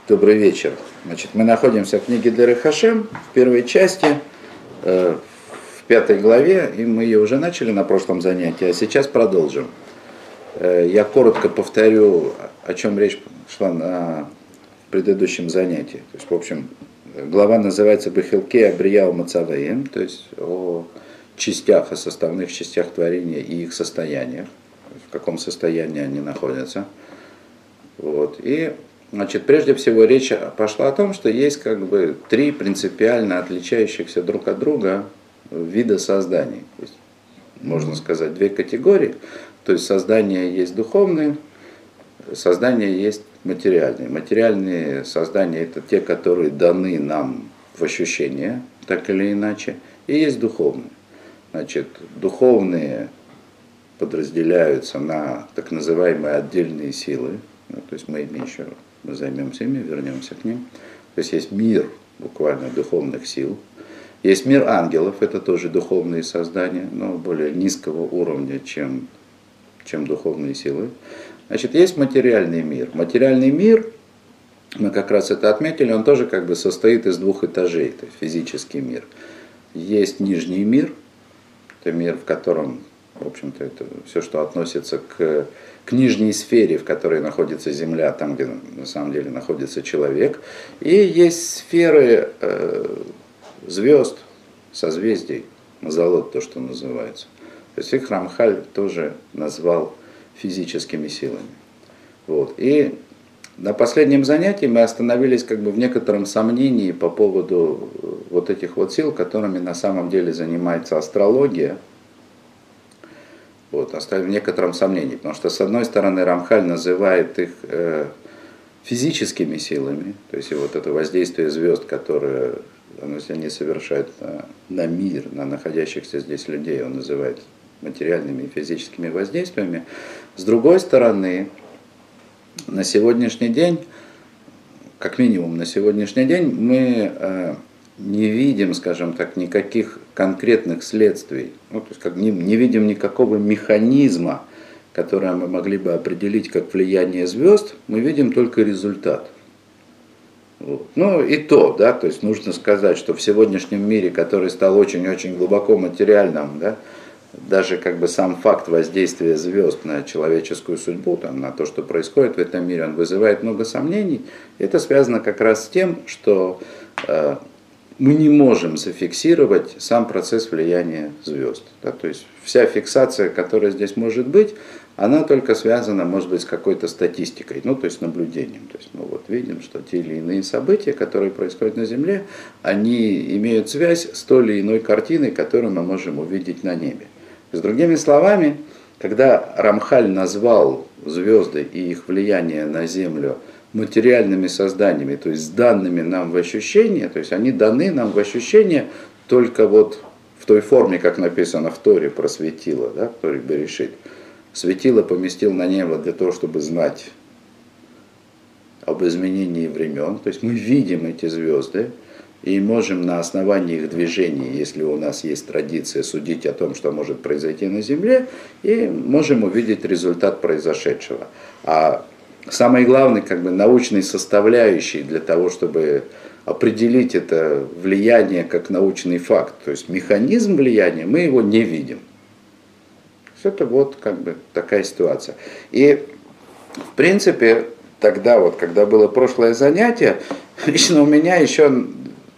Добрый вечер. Значит, мы находимся в книге Дерech Хашем, в первой части, в 5 главе, и мы ее уже начали на прошлом занятии, а сейчас продолжим. Я коротко повторю, о чем речь шла на предыдущем занятии. То есть, в общем, глава называется «Бехилке Абрияу Мацавеем», то есть о частях, о составных частях творения и их состояниях, в каком состоянии они находятся. Вот. И значит, прежде всего речь пошла о том, что есть как бы три принципиально отличающихся друг от друга вида созданий. То есть, можно сказать, две категории. То есть создания есть духовные, создания есть материальные. Материальные создания это те, которые даны нам в ощущение, так или иначе, и есть духовные. Значит, духовные подразделяются на так называемые отдельные силы. То есть мы займемся ими, вернемся к ним. То есть есть мир буквально духовных сил. Есть мир ангелов, это тоже духовные создания, но более низкого уровня, чем духовные силы. Значит, есть материальный мир. Материальный мир, мы как раз это отметили, он тоже как бы состоит из двух этажей, то есть физический мир. Есть нижний мир, это мир, в котором, в общем-то, это все, что относится к нижней сфере, в которой находится Земля, там, где на самом деле находится человек. И есть сферы звезд, созвездий, мазалот, то, что называется. То есть их Рамхаль тоже назвал физическими силами. Вот. И на последнем занятии мы остановились как бы в некотором сомнении по поводу вот этих вот сил, которыми на самом деле занимается астрология. Вот, оставим в некотором сомнении, потому что с одной стороны Рамхаль называет их физическими силами, то есть и вот это воздействие звезд, которое они совершают на мир, на находящихся здесь людей, он называет материальными и физическими воздействиями. С другой стороны, на сегодняшний день, как минимум на сегодняшний день, мы не видим, скажем так, никаких конкретных следствий, то есть как не видим никакого механизма, который мы могли бы определить как влияние звезд, мы видим только результат. Вот. Ну и то, да, то есть нужно сказать, что в сегодняшнем мире, который стал очень-очень глубоко материальным, да, даже как бы сам факт воздействия звезд на человеческую судьбу, там, на то, что происходит в этом мире, он вызывает много сомнений. Это связано как раз с тем, что мы не можем зафиксировать сам процесс влияния звезд. Да? То есть вся фиксация, которая здесь может быть, она только связана, может быть, с какой-то статистикой, то есть наблюдением. То есть мы вот видим, что те или иные события, которые происходят на Земле, они имеют связь с той или иной картиной, которую мы можем увидеть на небе. С другими словами, когда Рамхаль назвал звезды и их влияние на Землю материальными созданиями, то есть данными нам в ощущение, то есть они даны нам в ощущение только вот в той форме, как написано в Торе про светило, да, в Торе Берешит. Светило поместил на небо для того, чтобы знать об изменении времен, то есть мы видим эти звезды и можем на основании их движений, если у нас есть традиция, судить о том, что может произойти на Земле, и можем увидеть результат произошедшего. А самый главный как бы, научной составляющей для того, чтобы определить это влияние как научный факт, то есть механизм влияния, мы его не видим. Это вот как бы такая ситуация. И в принципе тогда вот, когда было прошлое занятие, лично у меня еще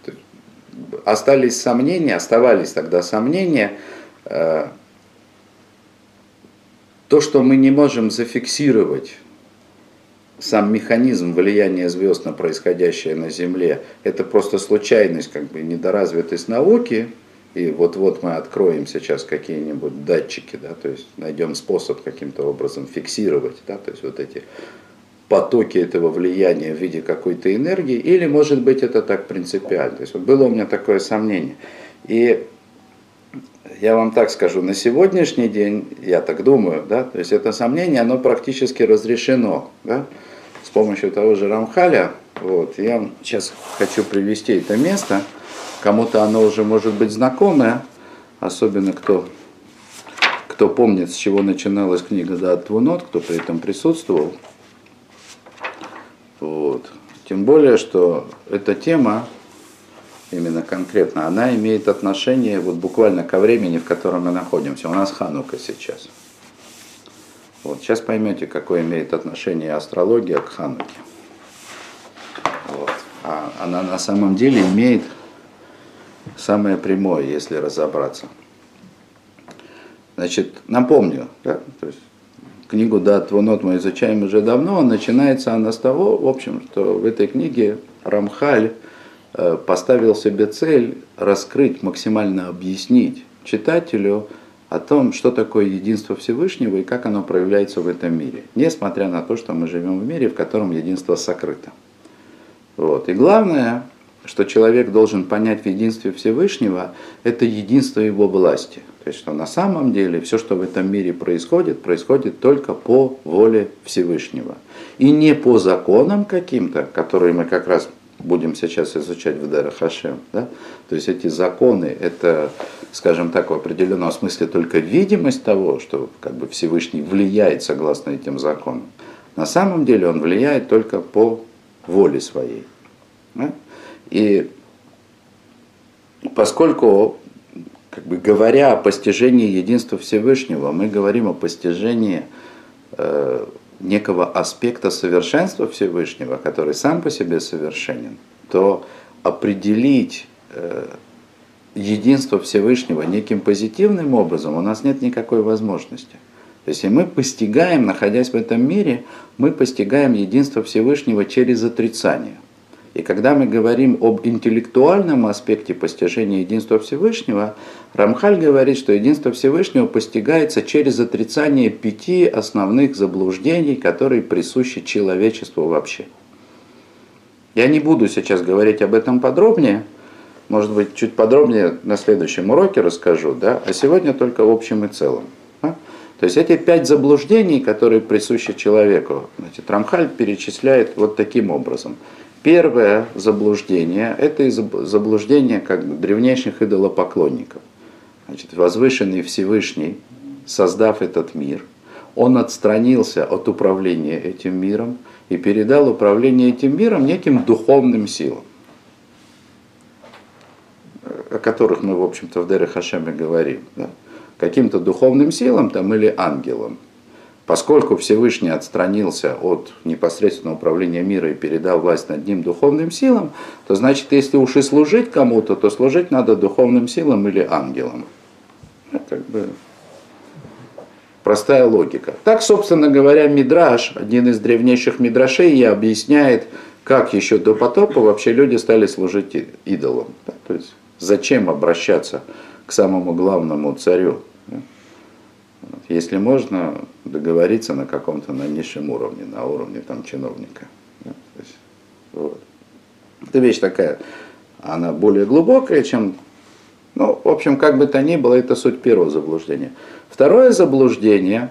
оставались тогда сомнения, то, что мы не можем зафиксировать сам механизм влияния звезд на происходящее на Земле, это просто случайность, как бы недоразвитость науки, и вот-вот мы откроем сейчас какие-нибудь датчики, да, то есть найдем способ каким-то образом фиксировать, да, то есть вот эти потоки этого влияния в виде какой-то энергии, или может быть это так принципиально. То есть вот было у меня такое сомнение. И я вам так скажу, на сегодняшний день, я так думаю, да, то есть это сомнение, оно практически разрешено, да, с помощью того же Рамхаля. Вот, я сейчас хочу привести это место, кому-то оно уже может быть знакомое, особенно кто помнит, с чего начиналась книга Даат Твунот, кто при этом присутствовал. Вот. Тем более, что эта тема, именно конкретно, она имеет отношение вот буквально ко времени, в котором мы находимся. У нас Ханука сейчас. Вот, сейчас поймете, какое имеет отношение астрология к Хануке. Вот. А она на самом деле имеет самое прямое, если разобраться. Значит, напомню, да, то есть книгу «Дат Твунот» мы изучаем уже давно, начинается она с того, в общем, что в этой книге Рамхаль поставил себе цель раскрыть, максимально объяснить читателю о том, что такое единство Всевышнего и как оно проявляется в этом мире, несмотря на то, что мы живем в мире, в котором единство сокрыто. Вот. И главное, что человек должен понять в единстве Всевышнего, это единство его власти. То есть, что на самом деле все, что в этом мире происходит, происходит только по воле Всевышнего. И не по законам каким-то, которые мы как раз будем сейчас изучать в Дерех Хашем. Да? То есть эти законы, это, скажем так, в определенном смысле только видимость того, что как бы Всевышний влияет согласно этим законам. На самом деле он влияет только по воле своей. Да? И поскольку, как бы говоря о постижении единства Всевышнего, мы говорим о постижении некого аспекта совершенства Всевышнего, который сам по себе совершенен, то определить единство Всевышнего неким позитивным образом у нас нет никакой возможности. То есть, если мы постигаем, находясь в этом мире, мы постигаем единство Всевышнего через отрицание. И когда мы говорим об интеллектуальном аспекте постижения единства Всевышнего, Рамхаль говорит, что единство Всевышнего постигается через отрицание 5 основных заблуждений, которые присущи человечеству вообще. Я не буду сейчас говорить об этом подробнее, может быть, чуть подробнее на следующем уроке расскажу, да? А сегодня только в общем и целом. Да? То есть эти 5 заблуждений, которые присущи человеку, значит, Рамхаль перечисляет вот таким образом. Первое заблуждение – это заблуждение как бы древнейших идолопоклонников. Значит, возвышенный Всевышний, создав этот мир, он отстранился от управления этим миром и передал управление этим миром неким духовным силам, о которых мы, в общем-то, в Дерех Хашеме говорим. Да? Каким-то духовным силам там, или ангелам. Поскольку Всевышний отстранился от непосредственного управления мира и передал власть над ним духовным силам, то значит, если уж и служить кому-то, то служить надо духовным силам или ангелам. Это как бы простая логика. Так, собственно говоря, Мидраш, один из древнейших мидрашей, объясняет, как еще до потопа вообще люди стали служить идолам. То есть, зачем обращаться к самому главному царю? Если можно договориться на каком-то на низшем уровне, на уровне там, чиновника. То есть, вот. Это вещь такая, она более глубокая, чем... Ну, в общем, как бы то ни было, это суть первого заблуждения. Второе заблуждение,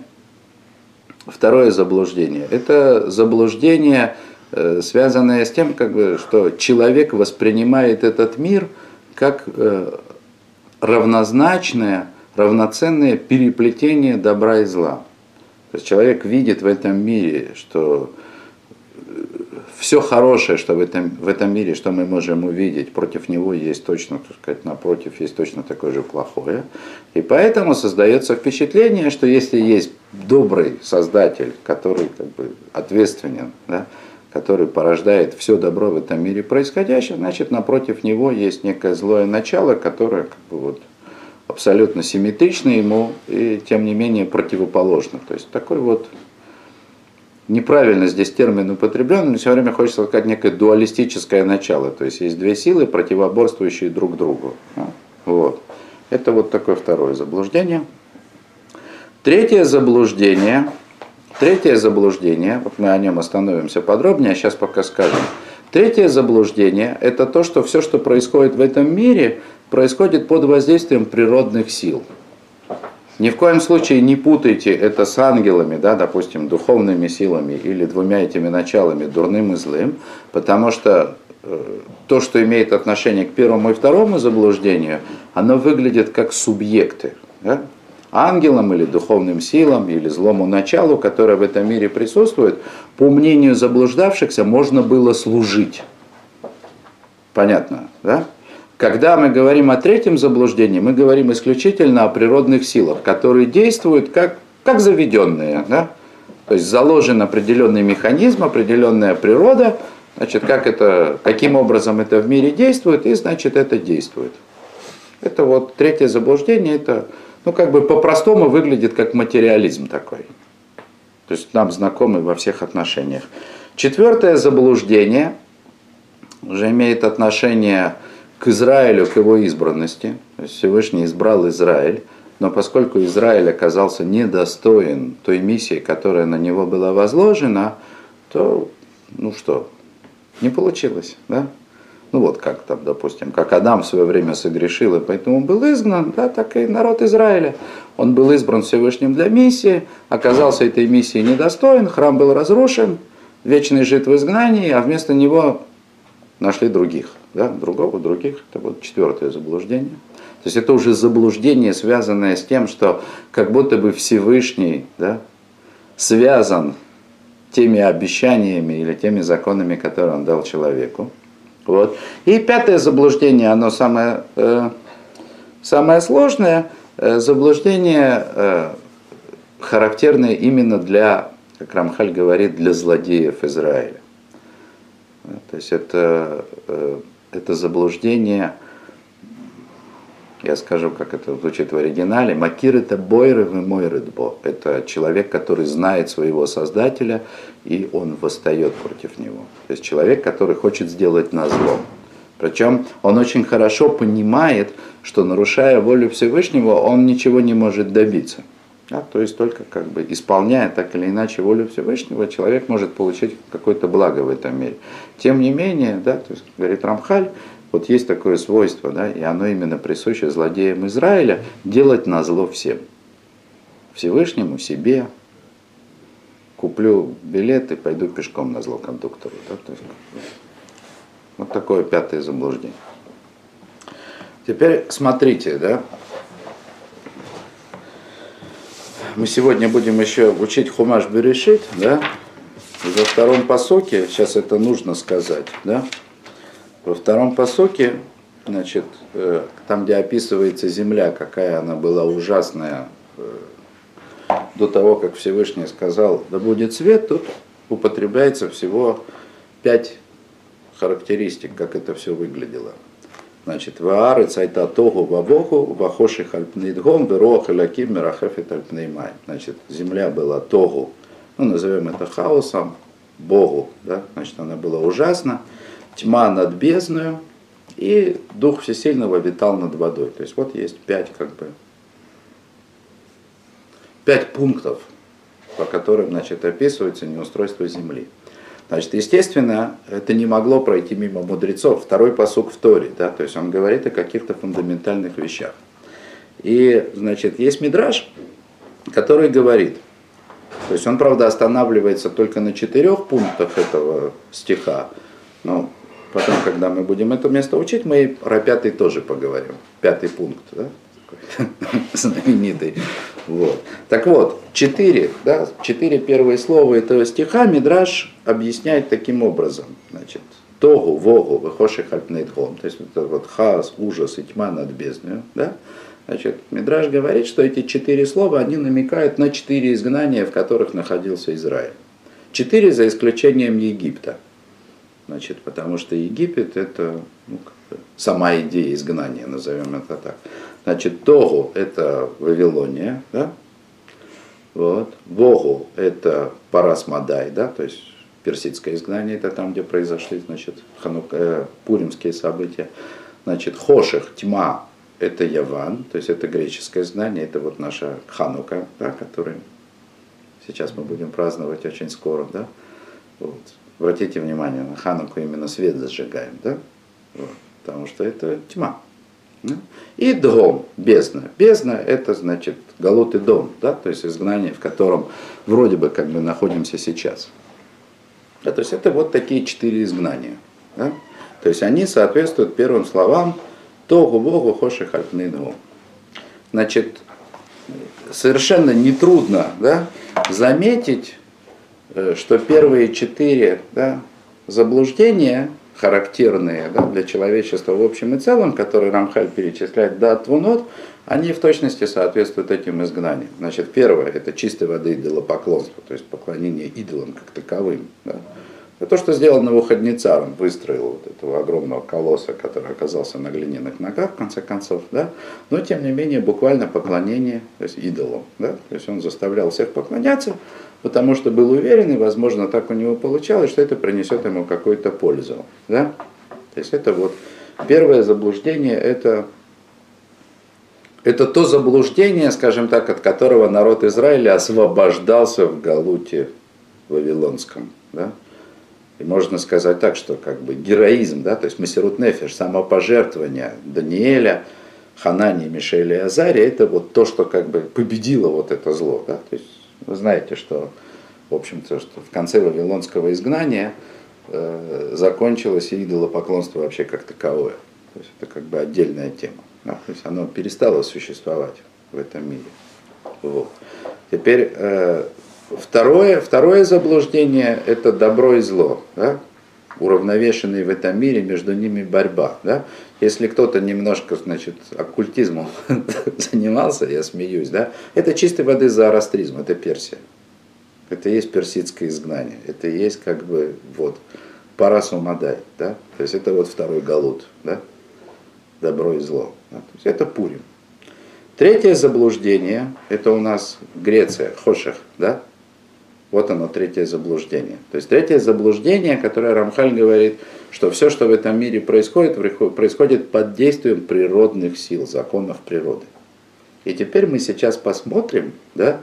это заблуждение, связанное с тем, как бы, что человек воспринимает этот мир как равнозначное, равноценное переплетение добра и зла. То есть человек видит в этом мире, что все хорошее, что в этом мире, что мы можем увидеть, против него есть точно, так сказать, напротив, есть точно такое же плохое. И поэтому создается впечатление, что если есть добрый Создатель, который как бы ответственен, да, который порождает все добро в этом мире происходящее, значит, напротив него есть некое злое начало, которое как бы, вот, абсолютно симметрично ему и тем не менее противоположно. То есть такой вот неправильно здесь термин употреблен, но все время хочется сказать некое дуалистическое начало. То есть есть две силы, противоборствующие друг другу. Вот. Это вот такое второе заблуждение. Третье заблуждение, вот мы о нем остановимся подробнее, а сейчас пока скажем. Третье заблуждение – это то, что все, что происходит в этом мире, происходит под воздействием природных сил. Ни в коем случае не путайте это с ангелами, да, допустим, духовными силами или двумя этими началами, дурным и злым, потому что то, что имеет отношение к первому и второму заблуждению, оно выглядит как субъекты. Да? ангелам или духовным силам или злому началу, которое в этом мире присутствует, по мнению заблуждавшихся, можно было служить. Понятно, да? Когда мы говорим о третьем заблуждении, мы говорим исключительно о природных силах, которые действуют как заведенные. Да? То есть заложен определенный механизм, определенная природа, значит, каким образом это в мире действует, и значит это действует. Это вот третье заблуждение, это по-простому выглядит как материализм такой. То есть нам знакомый во всех отношениях. Четвертое заблуждение уже имеет отношение к Израилю, к его избранности. То есть Всевышний избрал Израиль, но поскольку Израиль оказался недостоин той миссии, которая на него была возложена, то, не получилось, да? Как там, допустим, как Адам в свое время согрешил и поэтому был изгнан, да, так и народ Израиля. Он был избран Всевышним для миссии, оказался этой миссии недостоин, храм был разрушен, вечный жит в изгнании, а вместо него нашли других. Да, других. Это вот четвертое заблуждение. То есть это уже заблуждение, связанное с тем, что как будто бы Всевышний, да, связан теми обещаниями или теми законами, которые он дал человеку. Вот. И пятое заблуждение, оно самое сложное, заблуждение, характерное именно для, как Рамхаль говорит, для злодеев Израиля. То есть это заблуждение, я скажу, как это звучит в оригинале, «Макир это бойры вы мойрыдбо». Это человек, который знает своего Создателя, и он восстает против него. То есть человек, который хочет сделать назло. Причем он очень хорошо понимает, что, нарушая волю Всевышнего, он ничего не может добиться. Да, то есть только исполняя так или иначе волю Всевышнего, человек может получить какое-то благо в этом мире. Тем не менее, да, то есть, говорит Рамхаль, вот есть такое свойство, да, и оно именно присуще злодеям Израиля, делать назло всем. Всевышнему, себе. Куплю билет и пойду пешком назло кондуктору. Да, то есть, вот такое пятое заблуждение. Теперь смотрите, да. Мы сегодня будем еще учить Хумаш Берешит, да? Во втором пасуке, сейчас это нужно сказать, да? Во втором пасуке, значит, там, где описывается земля, какая она была ужасная, до того, как Всевышний сказал, да будет свет, тут употребляется всего 5 характеристик, как это все выглядело. Значит, ваарец айта тогу вавоху, вахоших альпнейдгом, верох аляким, мирахефет альпнеймай. Значит, земля была тогу, назовем это хаосом, Богу, да? Значит, она была ужасна, тьма над бездною, и Дух Всесильного витал над водой. То есть вот есть 5 пунктов, по которым, значит, описывается неустройство земли. Значит, естественно, это не могло пройти мимо мудрецов. Второй пасук в Торе, да, то есть он говорит о каких-то фундаментальных вещах. И, значит, есть мидраш, который говорит, то есть он, правда, останавливается только на 4 пунктах этого стиха, но потом, когда мы будем это место учить, мы и про 5 тоже поговорим. 5 пункт, да, знаменитый. Вот. Так вот, 4 первые слова этого стиха мидраш объясняет таким образом. Значит, тогу, вогу, выхоших альпнейтхом. То есть это вот хаос, ужас и тьма над бездною. Да? Значит, мидраш говорит, что эти 4 слова, они намекают на 4 изгнания, в которых находился Израиль. 4 за исключением Египта. Значит, потому что Египет это сама идея изгнания, назовем это так. Значит, тогу это Вавилония, да? Вот. Вогу это Парас Мадай, да, то есть персидское изгнание, это там, где произошли, значит, пуримские события. Значит, Хоших, тьма, это Яван, то есть это греческое изгнание, это вот наша Ханука, да, которую сейчас мы будем праздновать очень скоро, да. Вот. Обратите внимание, на Хануку именно свет зажигаем, да, вот. Потому что это тьма. И дом, бездна. Бездна это значит галут и дом, да, то есть изгнание, в котором вроде бы находимся сейчас. Да, то есть это вот такие 4 изгнания. Да? То есть они соответствуют первым словам тогу, богу, хоших альпнейдгом. Значит, совершенно нетрудно, да, заметить, что первые 4, да, заблуждения, характерные, да, для человечества в общем и целом, которые Рамхаль перечисляет до Твунот, они в точности соответствуют этим изгнаниям. Значит, первое – это чистой воды идолопоклонство, то есть поклонение идолам как таковым. Да. Это то, что сделал Навуходнецар, он выстроил вот этого огромного колосса, который оказался на глиняных ногах, в конце концов, да? Но тем не менее буквально поклонение, то есть идолам. Да? То есть он заставлял всех поклоняться, потому что был уверен, и, возможно, так у него получалось, что это принесет ему какую-то пользу. Да? То есть это вот первое заблуждение, это то заблуждение, скажем так, от которого народ Израиля освобождался в Галуте Вавилонском. Да? И можно сказать так, что как бы героизм, да, то есть Месирут Нефеш, самопожертвование Даниэля, Ханани, Мишеля и Азария, это вот то, что как бы победило вот это зло. Да? То есть вы знаете, что, в общем-то, что в конце Вавилонского изгнания закончилось идолопоклонство вообще как таковое. То есть это как бы отдельная тема. Да? То есть оно перестало существовать в этом мире. Вот. Теперь второе заблуждение – это добро и зло, да? Уравновешенные в этом мире, между ними борьба. Да? Если кто-то немножко, значит, оккультизмом занимался, я смеюсь, да? Это чистой воды зороастризм, это Персия. Это и есть персидское изгнание, это и есть как бы вот Парасу Мадай, да? То есть это вот второй галут, да? Добро и зло. Да? То есть это Пурим. Третье заблуждение – это у нас Греция, Хошех, да? Вот оно, третье заблуждение. То есть третье заблуждение, которое Рамхаль говорит, что все, что в этом мире происходит под действием природных сил, законов природы. И теперь мы сейчас посмотрим, да,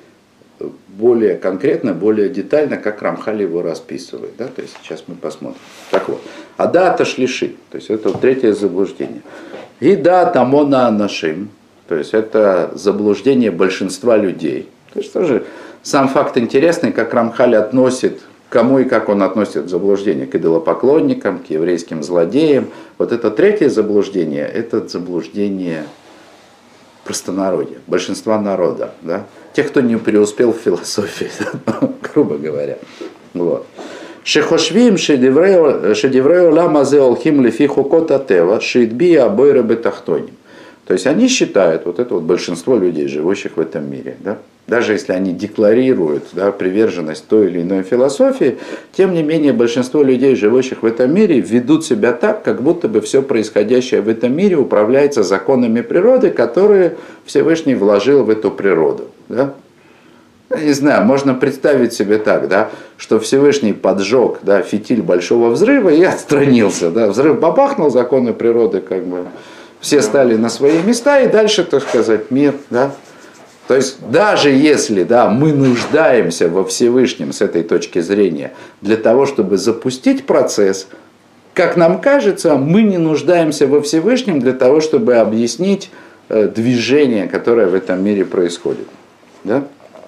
более конкретно, более детально, как Рамхаль его расписывает. Да? То есть сейчас мы посмотрим. Так вот, Адата Шлиши, то есть это вот третье заблуждение. И да, Тамона Анашим, то есть это заблуждение большинства людей. То есть тоже сам факт интересный, как Рамхаль относит, кому и как он относит заблуждение, к идолопоклонникам, к еврейским злодеям. Вот это третье заблуждение, это заблуждение простонародья, большинства народа, да? Тех, кто не преуспел в философии, грубо говоря. Вот. Шехошвим шедеврео ламазе олхим лефи хукот атева шидбия бойра бетахтоним. То есть они считают, вот это вот большинство людей, живущих в этом мире, да, даже если они декларируют, да, приверженность той или иной философии, тем не менее большинство людей, живущих в этом мире, ведут себя так, как будто бы все происходящее в этом мире управляется законами природы, которые Всевышний вложил в эту природу. Да? Я не знаю, можно представить себе так, да, что Всевышний поджег, да, фитиль большого взрыва и отстранился. Да, взрыв бабахнул, законы природы как бы... Все стали на свои места, и дальше, так сказать, мир. Да? То есть, даже если, да, мы нуждаемся во Всевышнем с этой точки зрения для того, чтобы запустить процесс, как нам кажется, мы не нуждаемся во Всевышнем для того, чтобы объяснить движение, которое в этом мире происходит. Да?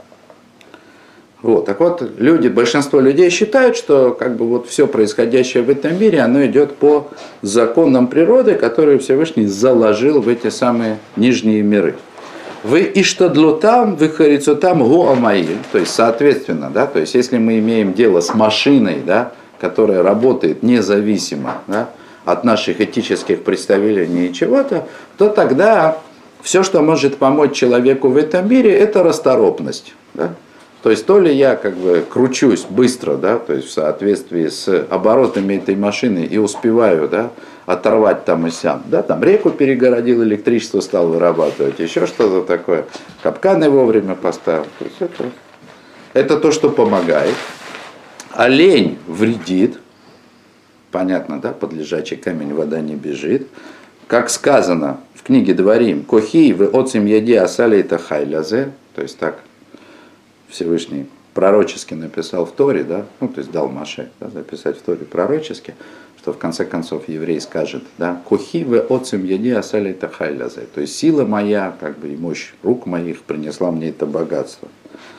Вот, так вот, большинство людей считают, что как бы вот все происходящее в этом мире, оно идет по законам природы, которые Всевышний заложил в эти самые нижние миры. Вы иштадлотам, вы харицотам гоамаиль, то есть соответственно, да, то есть если мы имеем дело с машиной, да, которая работает независимо, да, от наших этических представлений и чего-то, то тогда все, что может помочь человеку в этом мире, это расторопность. Да? То есть то ли я как бы кручусь быстро, да, то есть в соответствии с оборотами этой машины и успеваю, да, оторвать там и сям, да, там реку перегородил, электричество стал вырабатывать, еще что-то такое, капканы вовремя поставил. То есть это то, что помогает. А лень вредит, понятно, да, под лежачий камень вода не бежит. Как сказано в книге Дворим, «Кохи вы отцем яди асали это хайлязе», то есть так Всевышний пророчески написал в Торе, да, ну, то есть дал Моше, да, записать в Торе пророчески, что в конце концов еврей скажет, да, «Кохи вы отцем яди асали это хайлязе», то есть сила моя, как бы и мощь рук моих принесла мне это богатство.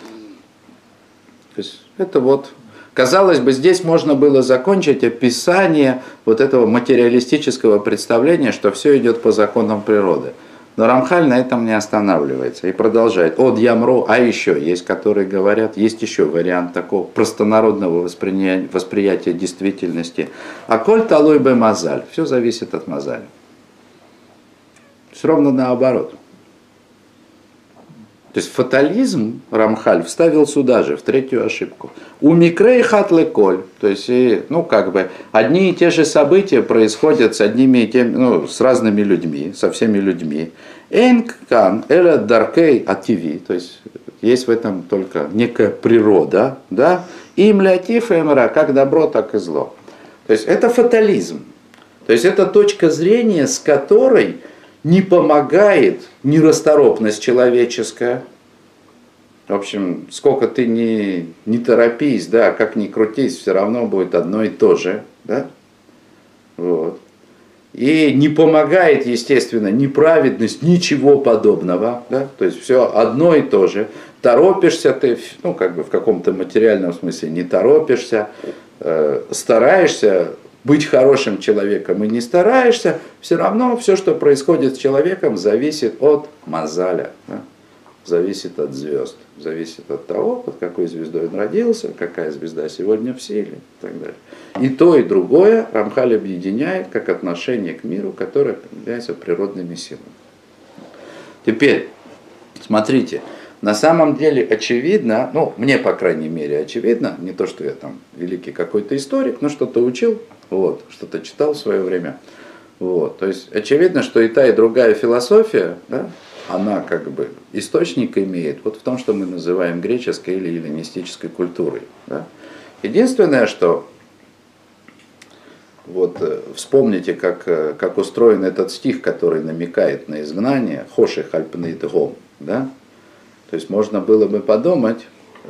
То есть это вот, казалось бы, здесь можно было закончить описание вот этого материалистического представления, что все идет по законам природы. Но Рамхаль на этом не останавливается и продолжает. От Ямро, а еще есть, которые говорят, есть еще вариант такого простонародного восприятия действительности. А коль талой бе мазаль, все зависит от мазаля. Все ровно наоборот. То есть фатализм Рамхаль вставил сюда же, в третью ошибку. У микрей хатле коль, то есть, ну, как бы, одни и те же события происходят с одними и теми, ну, с разными людьми, со всеми людьми. Энкан, эля даркей ативи, то есть в этом только некая природа, да, им лятиф эмра, как добро, так и зло. То есть это фатализм. То есть это точка зрения, с которой не помогает нерасторопность человеческая. В общем, сколько ты не торопись, да, как ни крутись, все равно будет одно и то же. Да? Вот. И не помогает, естественно, ни праведность, ничего подобного. Да? То есть все одно и то же. Торопишься ты, ну, как бы в каком-то материальном смысле не торопишься, стараешься быть хорошим человеком и не стараешься, все равно все, что происходит с человеком, зависит от мазаля, да? Зависит от звезд, зависит от того, под какой звездой он родился, какая звезда сегодня в силе и так далее. И то, и другое Рамхаль объединяет как отношение к миру, которое является природными силами. Теперь, смотрите, на самом деле очевидно, ну, мне, по крайней мере, очевидно, не то, что я там великий какой-то историк, но что-то учил, вот, что-то читал в свое время. Вот, то есть очевидно, что и та, и другая философия, да, она как бы источник имеет вот в том, что мы называем греческой или эллинистической культурой. Да. Единственное, что вот вспомните, как устроен этот стих, который намекает на изгнание, «Хоши хальпнейт гом», да. То есть можно было бы подумать,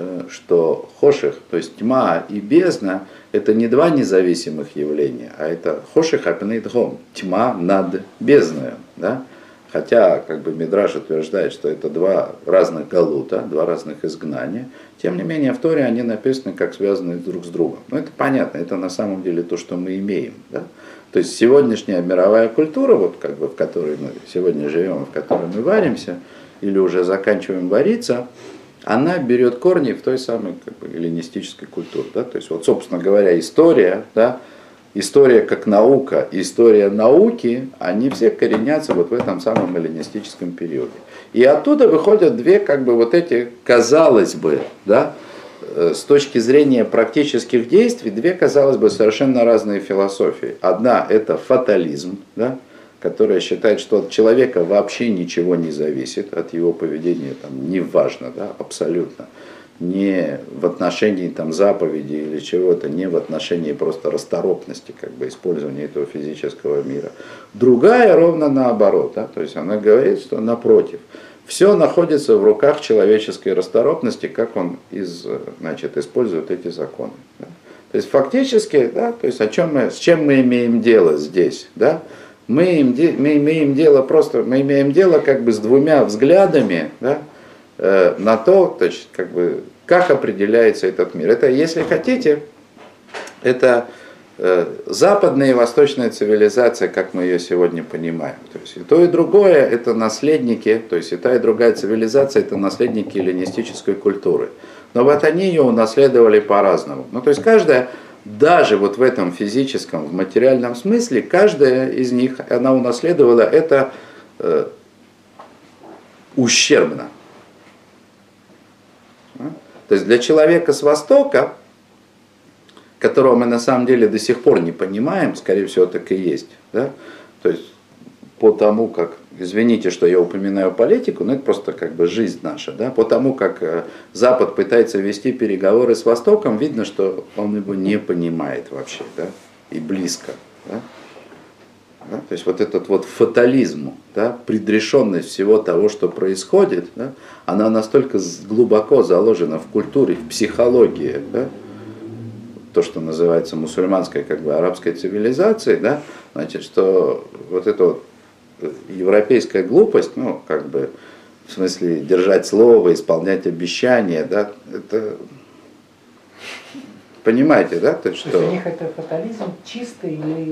что хоших, то есть тьма и бездна, это не два независимых явления, а это хоших апнейт гом, тьма над бездною. Да? Хотя как бы Мидраш утверждает, что это два разных галута, два разных изгнания, тем не менее в Торе они написаны как связанные друг с другом. Но это понятно, это на самом деле то, что мы имеем. Да? То есть сегодняшняя мировая культура, вот как бы, в которой мы сегодня живем, в которой мы варимся, или уже заканчиваем вариться, она берет корни в той самой как бы, эллинистической культуре. Да? То есть, вот, собственно говоря, история, да, история как наука, история науки, они все коренятся вот в этом самом эллинистическом периоде. И оттуда выходят две, как бы, вот эти, казалось бы, да, с точки зрения практических действий, две, казалось бы, совершенно разные философии. Одна – это фатализм, да, которая считает, что от человека вообще ничего не зависит, от его поведения там, не важно, да, абсолютно. Не в отношении там, заповеди или чего-то, не в отношении просто расторопности, как бы, использования этого физического мира. Другая ровно наоборот, да, то есть она говорит, что напротив, все находится в руках человеческой расторопности, как он использует эти законы. Да. То есть фактически, да, то есть с чем мы имеем дело здесь, да? Мы имеем дело как бы с двумя взглядами, да, на то, есть, как бы, как определяется этот мир. Это, если хотите, это западная и восточная цивилизация, как мы ее сегодня понимаем. То есть и то, и другое это наследники, то есть и та, и другая цивилизация это наследники эллинистической культуры. Но вот они ее унаследовали по-разному. Ну, то есть каждая, даже вот в этом физическом, в материальном смысле, каждая из них, она унаследовала это ущербно. То есть для человека с Востока, которого мы на самом деле до сих пор не понимаем, скорее всего так и есть, да? То есть по тому, как, извините, что я упоминаю политику, но это просто как бы жизнь наша, да? По тому, как Запад пытается вести переговоры с Востоком, видно, что он его не понимает вообще, да? И близко. Да? Да? То есть вот этот вот фатализм, да? Предрешенность всего того, что происходит, да? Она настолько глубоко заложена в культуре, в психологии, да? То, что называется мусульманской, как бы арабской цивилизацией, да? Значит, что вот эта вот европейская глупость, ну, как бы, в смысле, держать слово, исполнять обещания, да, это, понимаете, да? То есть у них это фатализм чистый или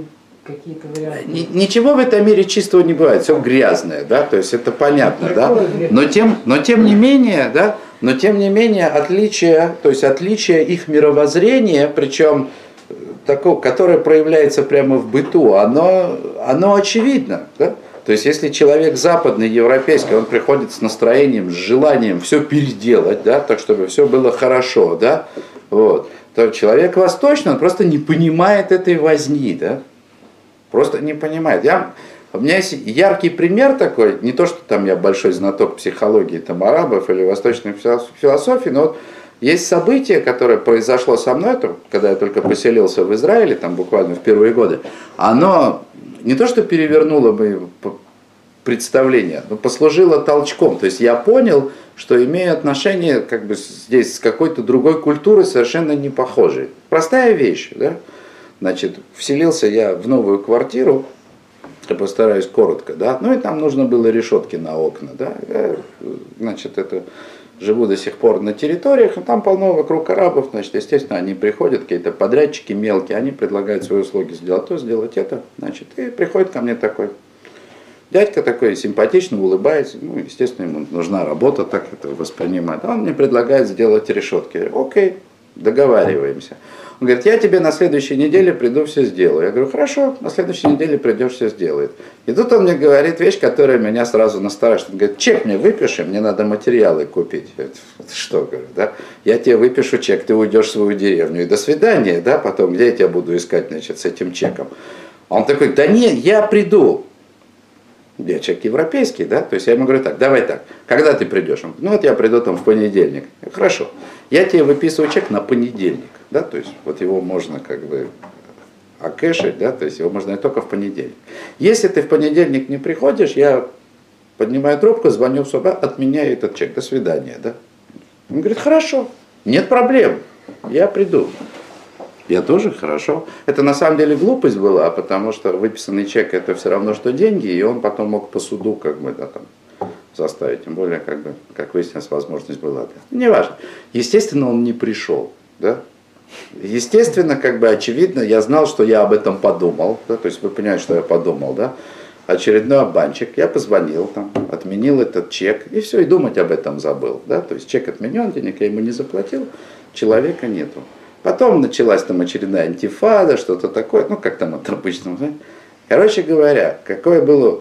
какие-то варианты. Ничего в этом мире чистого не бывает, все грязное, да, то есть это понятно, да, но тем не менее, да, но тем не менее отличие, то есть отличие их мировоззрения, причем такое, которое проявляется прямо в быту, оно очевидно, да. То есть, если человек западный, европейский, он приходит с настроением, с желанием все переделать, да, так, чтобы все было хорошо, да, вот, то человек восточный, он просто не понимает этой возни, да, просто не понимает. У меня есть яркий пример такой, не то, что там я большой знаток психологии там, арабов или восточной философии, но вот есть событие, которое произошло со мной, когда я только поселился в Израиле, там буквально в первые годы, оно не то, что перевернуло мои представления, но послужило толчком. То есть я понял, что имею отношение как бы здесь с какой-то другой культурой, совершенно не похожей. Простая вещь, да? Значит, вселился я в новую квартиру, я постараюсь коротко, да, ну и там нужно было решетки на окна, да, я, значит, это живу до сих пор на территориях, и там полно вокруг арабов, значит, естественно, они приходят, какие-то подрядчики мелкие, они предлагают свои услуги сделать то, сделать это, значит, и приходит ко мне такой дядька такой, симпатично улыбается, ну, естественно, ему нужна работа, так это воспринимает, он мне предлагает сделать решетки, я говорю, окей, договариваемся. Он говорит, я тебе на следующей неделе приду, все сделаю. Я говорю, хорошо, на следующей неделе придешь, все сделает. И тут он мне говорит вещь, которая меня сразу настораживает. Он говорит, чек мне выпиши, мне надо материалы купить. Я говорю, что, говорю, да? Я тебе выпишу чек, ты уйдешь в свою деревню. И до свидания, да, потом где я тебя буду искать, значит, с этим чеком? Он такой, да нет, я приду. Я человек европейский, да, то есть я ему говорю так, давай так, когда ты придешь? Он говорит, ну вот я приду там в понедельник. Я говорю, хорошо, я тебе выписываю чек на понедельник, да, то есть вот его можно как бы окэшить, да, то есть его можно только в понедельник. Если ты в понедельник не приходишь, я поднимаю трубку, звоню в СОБА, отменяю этот чек, до свидания, да. Он говорит, хорошо, нет проблем, я приду. Я тоже, хорошо. Это на самом деле глупость была, потому что выписанный чек это все равно, что деньги, и он потом мог по суду как бы, да, там, заставить. Тем более, как бы, как выяснилось, возможность была. Да. Неважно. Естественно, он не пришел. Да? Естественно, как бы очевидно, я знал, что я об этом подумал. Да? То есть вы понимаете, что я подумал, да? Очередной обманщик. Я позвонил, там, отменил этот чек, и все, и думать об этом забыл. Да? То есть чек отменен, денег я ему не заплатил, человека нету. Потом началась там очередная антифада, что-то такое, ну как там это обычно. Да? Короче говоря, какое было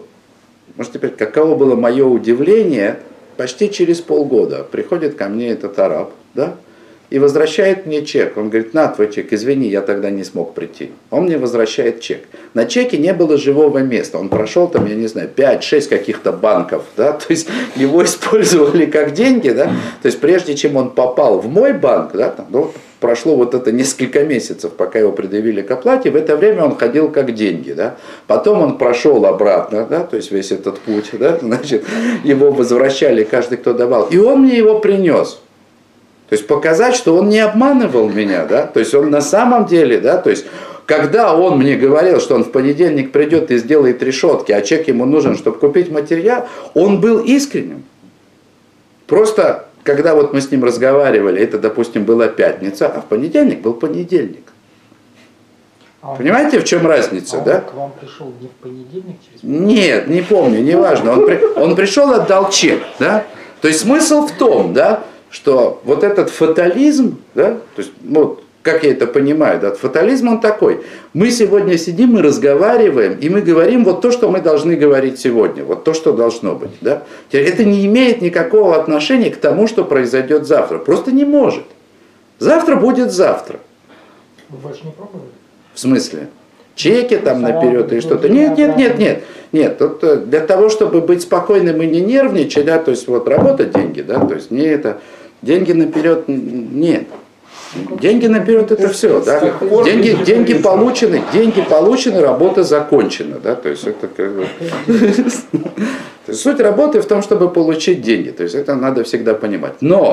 мое удивление, почти через полгода приходит ко мне этот араб, да, и возвращает мне чек. Он говорит, на твой чек, извини, я тогда не смог прийти. Он мне возвращает чек. На чеке не было живого места. Он прошел там, я не знаю, 5-6 каких-то банков, да, то есть его использовали как деньги, да, то есть прежде чем он попал в мой банк, да, там, ну, прошло вот это несколько месяцев, пока его предъявили к оплате, в это время он ходил как деньги, да, потом он прошел обратно, да, то есть весь этот путь, да, значит, его возвращали каждый, кто давал, и он мне его принес. То есть показать, что он не обманывал меня, да, то есть он на самом деле, да, то есть когда он мне говорил, что он в понедельник придет и сделает решетки, а чек ему нужен, чтобы купить материал, он был искренним. Просто, когда вот мы с ним разговаривали, это, допустим, была пятница, а в понедельник был понедельник. Понимаете, в чем разница, да? Он к вам пришел не в понедельник, через Нет, не помню, неважно. Он пришел, отдал чек, да? То есть смысл в том, да, что вот этот фатализм, да, то есть, вот, как я это понимаю, да, фатализм он такой. Мы сегодня сидим и разговариваем, и мы говорим вот то, что мы должны говорить сегодня, вот то, что должно быть. Да. Это не имеет никакого отношения к тому, что произойдет завтра. Просто не может. Завтра будет завтра. Вы больше не пробовали? В смысле? Чеки там наперед или что-то. Нет, тут для того, чтобы быть спокойным и не нервничать, да, то есть вот работать деньги, да, то есть не это, деньги наперед нет. Деньги наперед это все, да. Деньги получены, работа закончена, да, то есть это как бы... Суть работы в том, чтобы получить деньги, то есть это надо всегда понимать. Но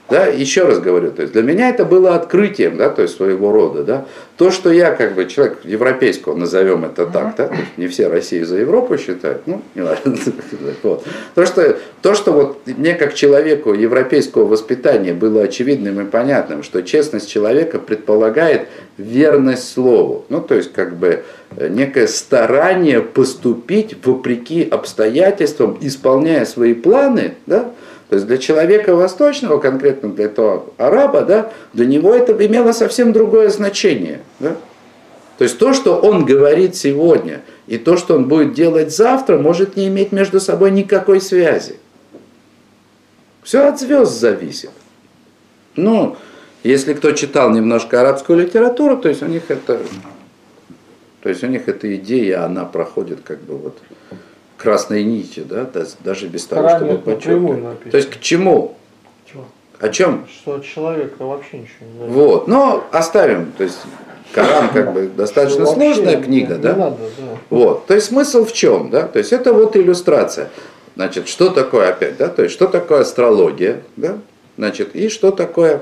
Да, еще раз говорю, то есть для меня это было открытием, да, то есть своего рода, да. То, что я как бы человек европейского, назовем это так, да, не все Россию за Европу считают, ну, не важно. Вот. То, что вот мне как человеку европейского воспитания было очевидным и понятным, что честность человека предполагает верность слову, ну, то есть как бы некое старание поступить вопреки обстоятельствам, исполняя свои планы, да. То есть для человека восточного, конкретно для этого араба, да, для него это имело совсем другое значение. Да? То есть то, что он говорит сегодня, и то, что он будет делать завтра, может не иметь между собой никакой связи. Все от звезд зависит. Ну, если кто читал немножко арабскую литературу, то есть у них эта идея, она проходит как бы вот красной нитью, да, даже без того, чтобы подчеркивать. То есть к чему? Чего? О чем? Что от человека вообще ничего не зависит. Вот, но оставим, то есть Коран как бы достаточно сложная книга, да? Надо, да. Вот, то есть смысл в чем, да? То есть это вот иллюстрация. Значит, что такое опять, да? То есть что такое астрология, да? Значит, и что такое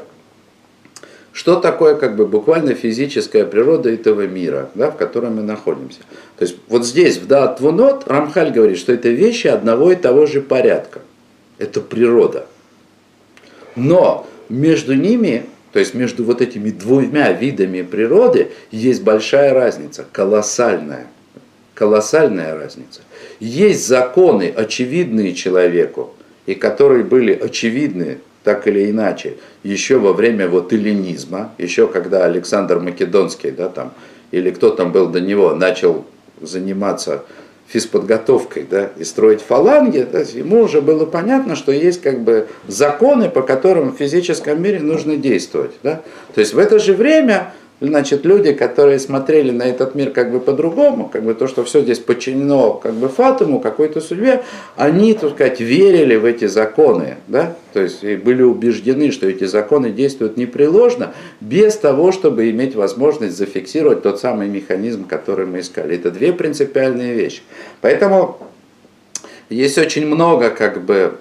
как бы буквально физическая природа этого мира, да, в котором мы находимся. То есть вот здесь, в Даат Твунот, Рамхаль говорит, что это вещи одного и того же порядка. Это природа. Но между ними, то есть между вот этими двумя видами природы, есть большая разница, колоссальная разница. Есть законы, очевидные человеку, и которые были очевидны так или иначе, еще во время вот эллинизма, еще когда Александр Македонский, да, там, или кто там был до него, начал заниматься физподготовкой, да, и строить фаланги, да, ему уже было понятно, что есть как бы законы, по которым в физическом мире нужно действовать. Да. То есть в это же время, значит, люди, которые смотрели на этот мир как бы по-другому, как бы то, что все здесь подчинено как бы фатуму, какой-то судьбе, они, так сказать, верили в эти законы, да, то есть и были убеждены, что эти законы действуют непреложно, без того, чтобы иметь возможность зафиксировать тот самый механизм, который мы искали. Это две принципиальные вещи. Поэтому есть очень много как бы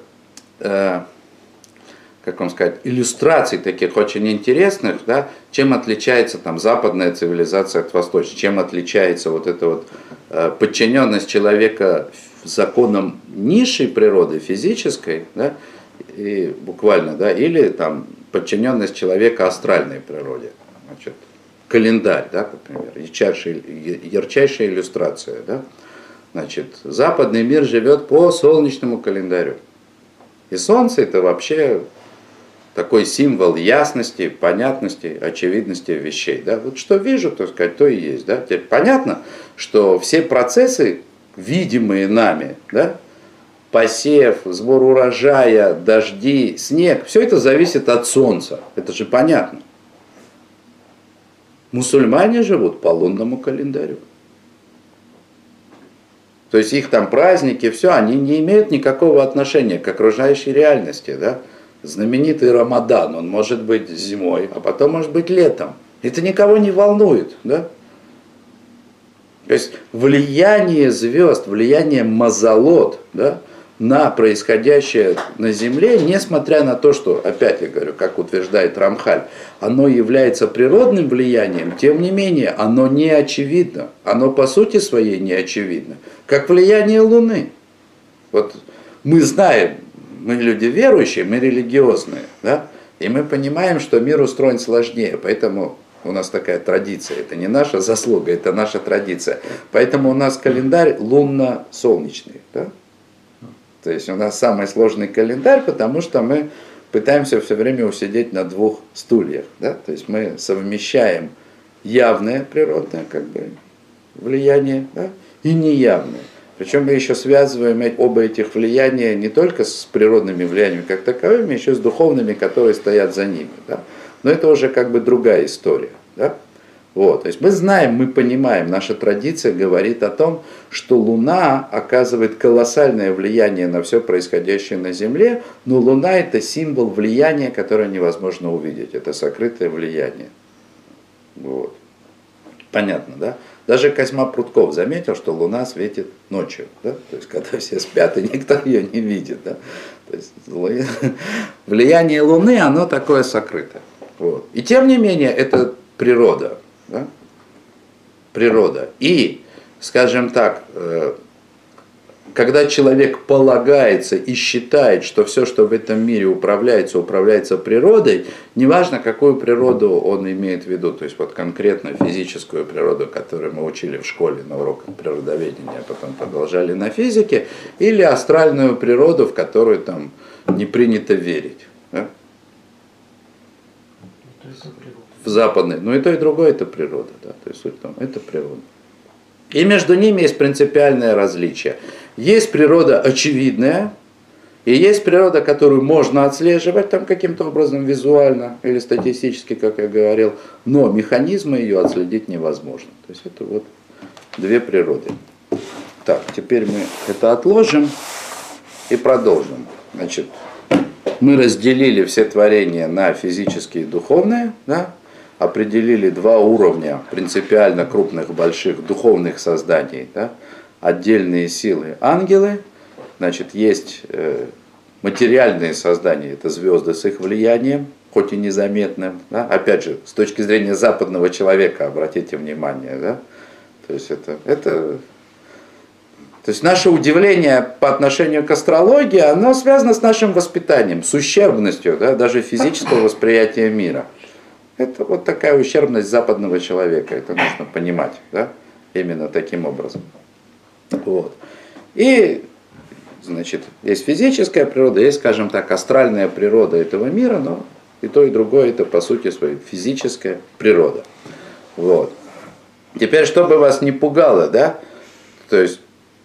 как вам сказать, иллюстраций таких очень интересных, да, чем отличается там западная цивилизация от восточной, чем отличается вот эта вот подчиненность человека законам низшей природы, физической, да, и буквально, да, или там подчиненность человека астральной природе. Значит, календарь, да, например, ярчайшая иллюстрация, да. Значит, западный мир живет по солнечному календарю. И солнце это вообще такой символ ясности, понятности, очевидности вещей. Да? Вот что вижу, так сказать, то и есть. Да? Теперь понятно, что все процессы, видимые нами, да? Посев, сбор урожая, дожди, снег, все это зависит от солнца. Это же понятно. Мусульмане живут по лунному календарю. То есть их там праздники, все, они не имеют никакого отношения к окружающей реальности. Да? Знаменитый Рамадан, он может быть зимой, а потом может быть летом. Это никого не волнует. Да? То есть влияние звезд, влияние мазалот, да, на происходящее на Земле, несмотря на то, что, опять я говорю, как утверждает Рамхаль, оно является природным влиянием, тем не менее, оно не очевидно. Оно по сути своей не очевидно. Как влияние Луны. Вот мы знаем, мы люди верующие, мы религиозные, да? И мы понимаем, что мир устроен сложнее, поэтому у нас такая традиция. Это не наша заслуга, это наша традиция. Поэтому у нас календарь лунно-солнечный. Да? То есть у нас самый сложный календарь, потому что мы пытаемся все время усидеть на двух стульях. Да? То есть мы совмещаем явное природное как бы, влияние, да? И неявное. Причем мы еще связываем оба этих влияния не только с природными влияниями как таковыми, еще с духовными, которые стоят за ними. Да? Но это уже как бы другая история. Да? Вот. То есть мы знаем, мы понимаем, наша традиция говорит о том, что Луна оказывает колоссальное влияние на все происходящее на Земле, но Луна это символ влияния, которое невозможно увидеть. Это сокрытое влияние. Вот. Понятно, да? Даже Козьма Прутков заметил, что Луна светит ночью, да? То есть когда все спят и никто ее не видит. Да? То есть влияние Луны, оно такое сокрытое. Вот. И тем не менее, это природа. Да? Природа. И, скажем так, когда человек полагается и считает, что все, что в этом мире управляется природой, неважно, какую природу он имеет в виду, то есть вот конкретно физическую природу, которую мы учили в школе на уроках природоведения, а потом продолжали на физике, или астральную природу, в которую там не принято верить. Да? В западной. Ну и то, и другое это природа. Да? То есть суть в том, это природа. И между ними есть принципиальное различие. Есть природа очевидная, и есть природа, которую можно отслеживать там каким-то образом визуально или статистически, как я говорил, но механизмы ее отследить невозможно. То есть это вот две природы. Так, теперь мы это отложим и продолжим. Значит, мы разделили все творения на физические и духовные, да? Определили два уровня принципиально крупных, больших духовных созданий, да? Отдельные силы, ангелы, значит, есть материальные создания, это звезды с их влиянием, хоть и незаметным, да? Опять же, с точки зрения западного человека, обратите внимание, да? То есть наше удивление по отношению к астрологии, оно связано с нашим воспитанием, с ущербностью, да? Даже физического восприятия мира. Это вот такая ущербность западного человека, это нужно понимать, да? Именно таким образом. Вот. И, значит, есть физическая природа, есть, скажем так, астральная природа этого мира, но и то, и другое это, по сути своей, физическая природа. Вот. Теперь, чтобы вас не пугало, да, то есть,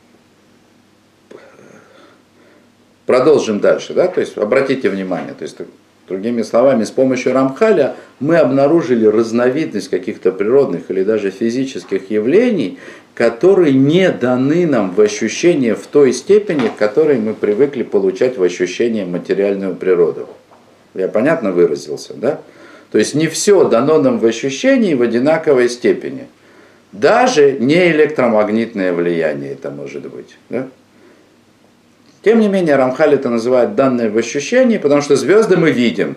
продолжим дальше, да, то есть, обратите внимание, то есть, другими словами, с помощью Рамхаля мы обнаружили разновидность каких-то природных или даже физических явлений, которые не даны нам в ощущение в той степени, в которой мы привыкли получать в ощущение материальную природу. Я понятно выразился, да? То есть не все дано нам в ощущении в одинаковой степени. Даже не электромагнитное влияние это может быть. Да? Тем не менее, Рамхаль это называет данное в ощущении, потому что звезды мы видим.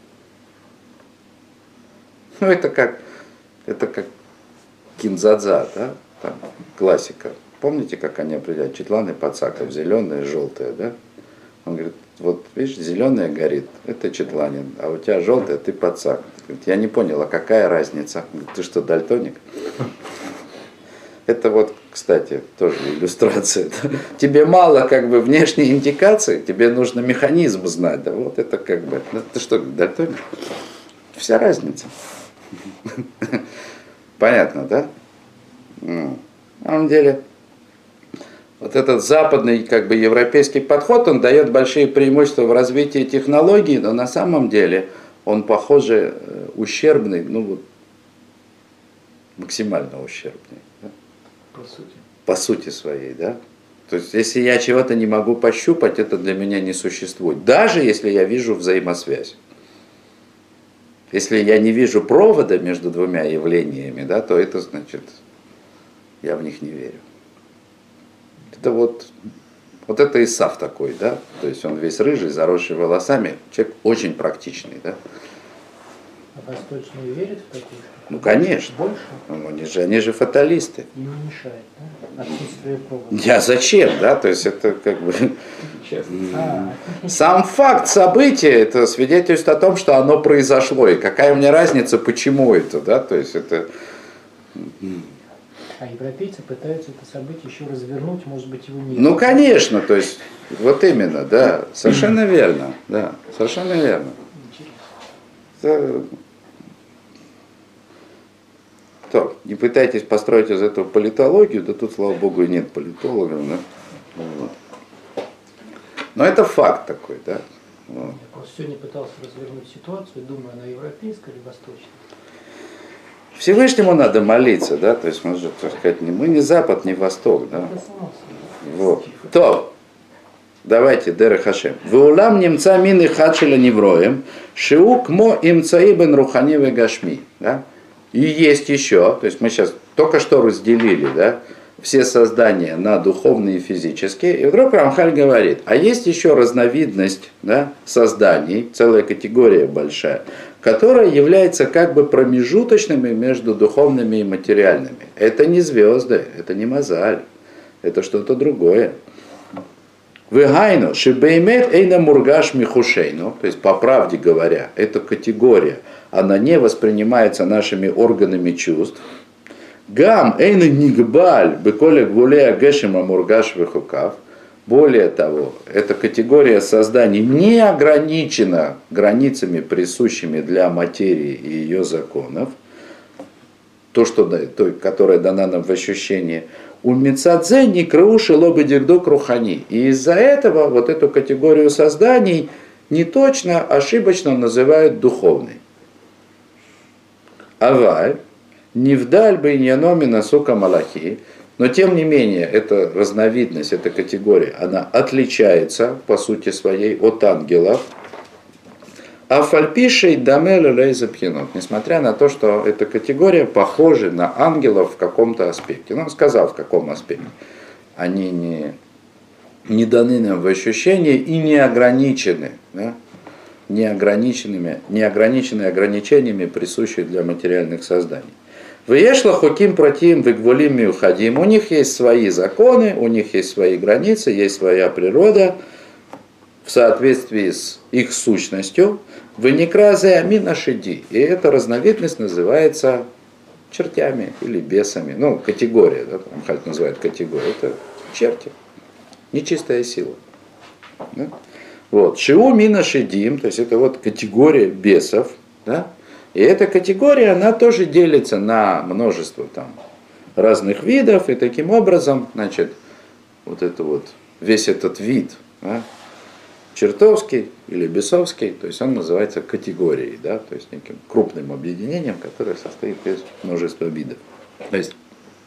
Ну, это как Кинзадза, да? Там, классика. Помните, как они определяют? Четлан и Пацаков, зеленое, желтое, да? Он говорит, вот видишь, зеленое горит, это Четланин, а у тебя желтое, ты Пацак. Говорит, я не понял, а какая разница? Говорит, ты что, дальтоник? Это вот, кстати, тоже иллюстрация. Да? Тебе мало как бы внешней индикации, тебе нужно механизм знать. Да? Вот это как бы, ну, ты что, дальтоник? Вся разница. Понятно, да? На самом деле, вот этот западный, как бы европейский подход, он дает большие преимущества в развитии технологий, но на самом деле он, похоже, ущербный, ну вот, максимально ущербный. Да? По сути своей, да? То есть, если я чего-то не могу пощупать, это для меня не существует. Даже если я вижу взаимосвязь. Если я не вижу провода между двумя явлениями, да, то это значит, я в них не верю. Это вот это Исав такой, да, то есть он весь рыжий, заросший волосами, человек очень практичный, да. А восточные верят в такую? Ну, конечно. Больше? Ну, они же фаталисты. Им не мешает, да? Отсутствие провода. А зачем, да, то есть это как бы... Сам факт события, это свидетельствует о том, что оно произошло, и какая мне разница, почему это, да, то есть это... А европейцы пытаются это событие еще развернуть, может быть, его нет. Ну, конечно, то есть, вот именно, да, совершенно верно, да, совершенно верно. Это... То, не пытайтесь построить из этого политологию, да тут, слава богу, и нет политологов, да. Вот. Но это факт такой, да. Вот. Я просто сегодня пытался развернуть ситуацию, думаю, она европейская или восточная. Всевышнему надо молиться, да, то есть, может, так сказать, мы не Запад, не Восток, да. Вот. То, давайте, Дерех Хашем. Веулам немца мины хачеля невроем, шиу кмо имцаи бен рухани ве гашми, да. И есть еще, то есть мы сейчас только что разделили, да, все создания на духовные и физические. И вдруг Рамхаль говорит, а есть еще разновидность, да, созданий, целая категория большая, которая является как бы промежуточными между духовными и материальными. Это не звезды, это не мазаль, это что-то другое. Вегайну, шибеймет эйна мургаш михушейну, то есть, по правде говоря, эта категория, она не воспринимается нашими органами чувств. Гам эйна нигбаль беколе гвулея гешима мургаш вихукав. Более того, эта категория созданий не ограничена границами, присущими для материи и ее законов, которое дано нам в ощущении. У Мицадзе не крыши лобы дигдок рухани. И из-за этого вот эту категорию созданий неточно, ошибочно называют духовной. Аваль, не вдаль бы иньяномина сука малахи, но тем не менее эта разновидность, эта категория, она отличается по сути своей от ангелов. А фальпишей дамель лейзапхинот, несмотря на то, что эта категория похожа на ангелов в каком-то аспекте. Ну, он сказал, в каком аспекте. Они не даны нам в ощущении и не ограничены, да? не ограничены ограничениями, присущими для материальных созданий. Выешла хуким протим вегвулим миухадим. У них есть свои законы, у них есть свои границы, есть своя природа в соответствии с их сущностью. Веникразы амина шиди. И эта разновидность называется чертями или бесами. Ну, категория, да, Рамхаль называет категорию. Это черти, нечистая сила. Да? Вот. Шиу мина шидим, то есть это вот категория бесов. Да? И эта категория, она тоже делится на множество там разных видов. И таким образом, значит, вот это вот, весь этот вид, да, чертовский или бесовский, то есть он называется категорией, да, то есть неким крупным объединением, которое состоит из множества видов. То есть,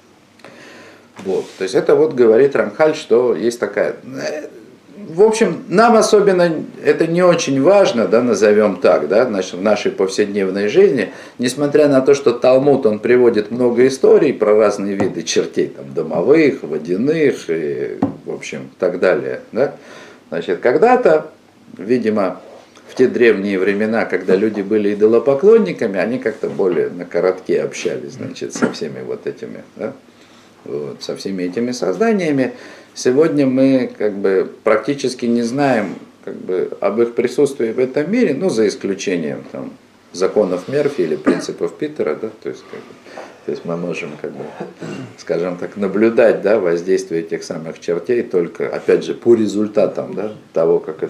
вот, то есть это вот говорит Рамхаль, что есть такая... В общем, нам особенно это не очень важно, да, назовем так, да, в нашей повседневной жизни, несмотря на то, что Талмуд, он приводит много историй про разные виды чертей, там, домовых, водяных и, в общем, так далее, да. Значит, когда-то, видимо, в те древние времена, когда люди были идолопоклонниками, они как-то более на коротке общались, значит, со всеми вот этими, да, вот, со всеми этими созданиями. Сегодня мы как бы практически не знаем как бы об их присутствии в этом мире, ну, за исключением там законов Мерфи или принципов Питера, да, то есть, как бы, то есть мы можем, как бы, скажем так, наблюдать, да, воздействие этих самых чертей только, опять же, по результатам, да, того, как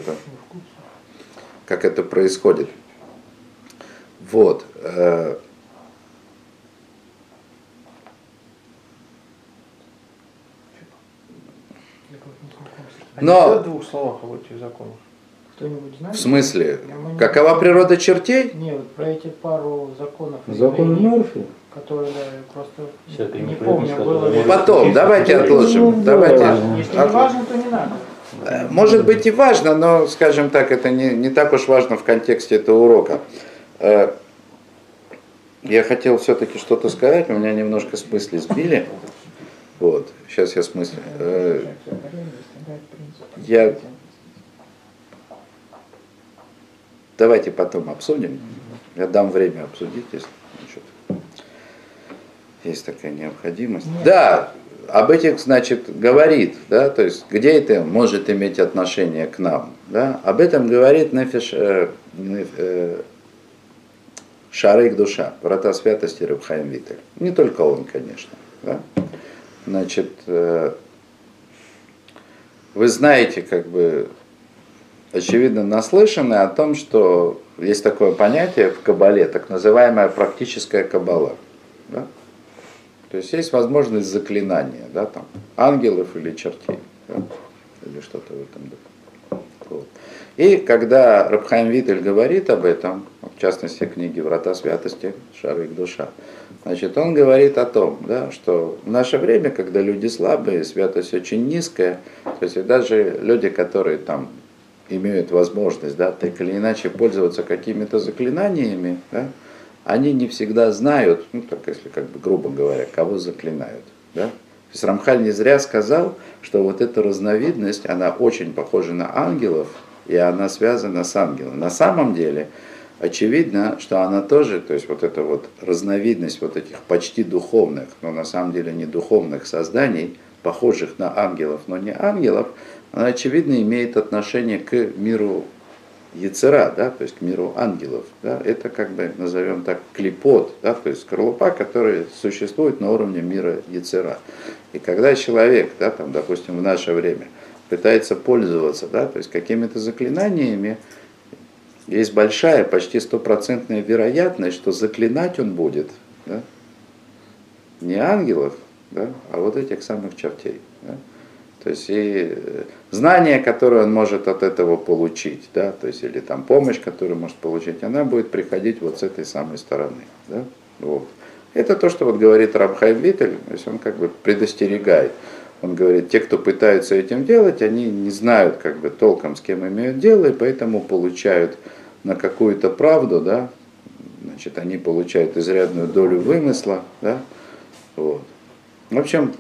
это происходит. Вот. Но... В двух словах об этих законах. Кто-нибудь знает? В смысле? Какова природа чертей? Нет, вот про эти пару законов. Закон Мерфи? Которые, да, я просто Всякое не неприятность, помню, было которое ли... Потом, давайте отложим. Ну, Давайте. Если не важно, то не надо. Может быть и важно, но, скажем так, это не так уж важно в контексте этого урока. Я хотел все-таки что-то сказать, но меня немножко с мысли сбили. Вот, сейчас я с мысли. Давайте потом обсудим. Я дам время обсудить, если есть такая необходимость. Да, об этих, значит, говорит, да, то есть где это может иметь отношение к нам, да, об этом говорит Нефеш Шарейк душа, врата святости Рав Хаим Виттель. Не только он, конечно, да. Значит, вы знаете, как бы, очевидно, наслышаны о том, что есть такое понятие в Кабале, так называемая практическая Кабала. Да? То есть есть возможность заклинания, да, там, ангелов или чертей, да? Или что-то в этом духе. Вот. И когда Рав Хаим Виттель говорит об этом, в частности в книге «Врата святости», «Шарейк душа», значит, он говорит о том, да, что в наше время, когда люди слабые, святость очень низкая, то есть даже люди, которые там имеют возможность, да, так или иначе пользоваться какими-то заклинаниями, да, они не всегда знают, ну так если как бы грубо говоря, кого заклинают, да, есть Рамхаль не зря сказал, что вот эта разновидность, она очень похожа на ангелов, и она связана с ангелом. На самом деле, очевидно, что она тоже, то есть вот эта вот разновидность вот этих почти духовных, но на самом деле не духовных созданий, похожих на ангелов, но не ангелов, она, очевидно, имеет отношение к миру Йецера, да, то есть к миру ангелов. Да. Это как бы, назовем так, клипот, да, то есть скорлупа, которая существует на уровне мира Йецера. И когда человек, да, там, допустим, в наше время пытается пользоваться, да, то есть какими-то заклинаниями, есть большая, почти стопроцентная вероятность, что заклинать он будет, да, не ангелов, да, а вот этих самых чертей. Да. То есть и знание, которое он может от этого получить, да, то есть или там помощь, которую может получить, она будет приходить вот с этой самой стороны. Да. Вот. Это то, что вот говорит Рав Хаим Виттель, то есть он как бы предостерегает. Он говорит, те, кто пытаются этим делать, они не знают как бы толком, с кем имеют дело, и поэтому получают на какую-то правду, да, значит, они получают изрядную долю вымысла, да, вот. В общем,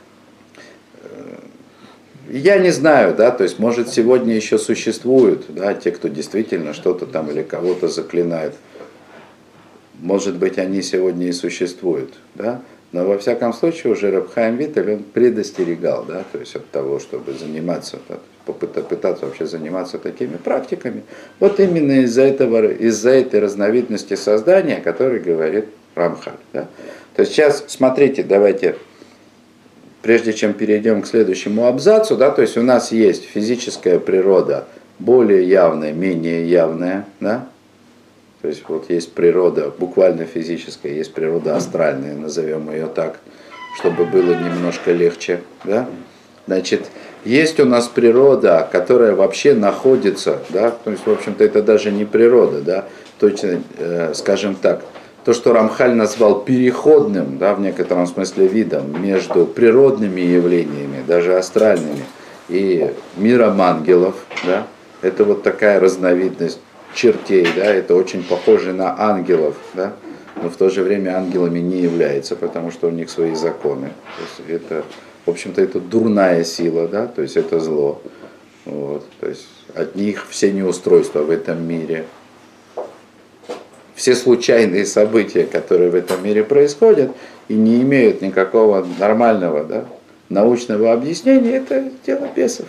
я не знаю, да, то есть, может, сегодня еще существуют, да, те, кто действительно что-то там или кого-то заклинает. Может быть, они сегодня и существуют, да, но во всяком случае уже Рав Хаим Виттель, он предостерегал, да, то есть от того, чтобы заниматься, да, пытаться вообще заниматься такими практиками, вот именно из-за этой разновидности создания, о которой говорит Рамхаль, да. То есть сейчас, смотрите, давайте, прежде чем перейдем к следующему абзацу, да, то есть у нас есть физическая природа, более явная, менее явная, да, то есть вот есть природа буквально физическая, есть природа астральная, назовем ее так, чтобы было немножко легче, да. Значит, есть у нас природа, которая вообще находится, да, то есть, в общем-то, это даже не природа, да, точно, скажем так, то, что Рамхаль назвал переходным, да, в некотором смысле видом, между природными явлениями, даже астральными, и миром ангелов, да, это вот такая разновидность чертей, да, это очень похоже на ангелов, да, но в то же время ангелами не является, потому что у них свои законы. То есть это, в общем-то, это дурная сила, да, то есть это зло. Вот, то есть от них все неустройства в этом мире. Все случайные события, которые в этом мире происходят и не имеют никакого нормального, да, научного объяснения, это дело бесов.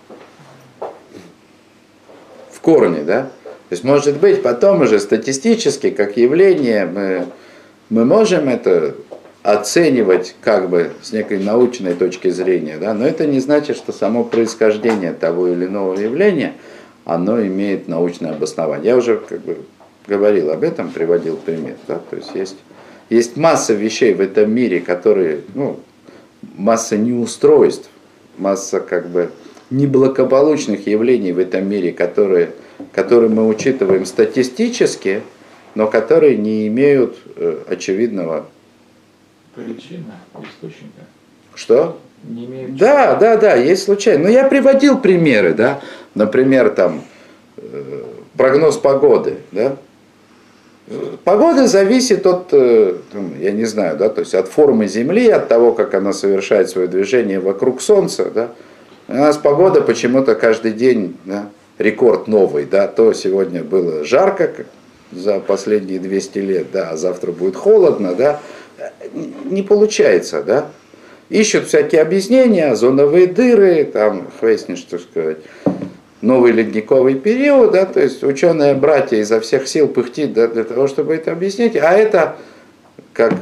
В корне, да. То есть, может быть, потом уже статистически, как явление, мы можем это оценивать как бы с некой научной точки зрения, да, но это не значит, что само происхождение того или иного явления, оно имеет научное обоснование. Я уже как бы говорил об этом, приводил пример. Да? То есть, есть масса вещей в этом мире, которые, ну, масса неустройств, масса как бы неблагополучных явлений в этом мире, которые мы учитываем статистически, но которые не имеют очевидного причины, источника. Что? Не имеют... Да, есть случайно. Но я приводил примеры, да, например, там прогноз погоды, да. Погода зависит от, я не знаю, да, то есть от формы Земли, от того, как она совершает свое движение вокруг Солнца, да. У нас погода почему-то каждый день, да, рекорд новый, да, то сегодня было жарко за последние 200 лет, да, а завтра будет холодно, да, не получается, да. Ищут всякие объяснения, озоновые дыры, там, хвестнешь, что сказать, новый ледниковый период, да, то есть ученые-братья изо всех сил пыхтит, да, для того, чтобы это объяснить, а это, как